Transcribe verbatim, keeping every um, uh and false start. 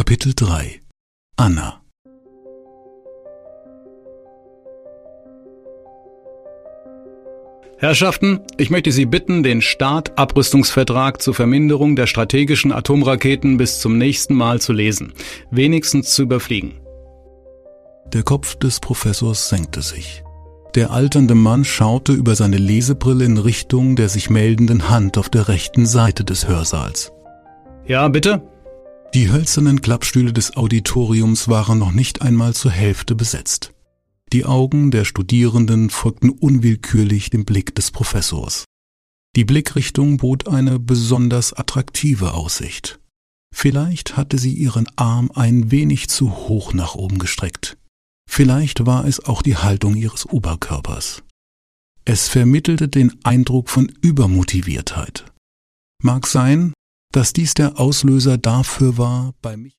Kapitel drei. Anna. Herrschaften, ich möchte Sie bitten, den Start-Abrüstungsvertrag zur Verminderung der strategischen Atomraketen bis zum nächsten Mal zu lesen, wenigstens zu überfliegen. Der Kopf des Professors senkte sich. Der alternde Mann schaute über seine Lesebrille in Richtung der sich meldenden Hand auf der rechten Seite des Hörsaals. Ja, bitte? Die hölzernen Klappstühle des Auditoriums waren noch nicht einmal zur Hälfte besetzt. Die Augen der Studierenden folgten unwillkürlich dem Blick des Professors. Die Blickrichtung bot eine besonders attraktive Aussicht. Vielleicht hatte sie ihren Arm ein wenig zu hoch nach oben gestreckt. Vielleicht war es auch die Haltung ihres Oberkörpers. Es vermittelte den Eindruck von Übermotiviertheit. Mag sein, dass dies der Auslöser dafür war, bei mich